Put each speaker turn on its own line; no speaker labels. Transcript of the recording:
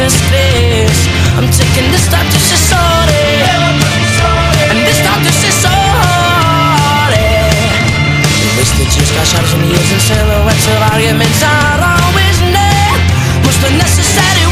disgrace. I'm taking this doctor, she's sorry, and this doctor, she's sorry. Wasted years, got shadows in the years and silhouettes of arguments are always near. Most unnecessary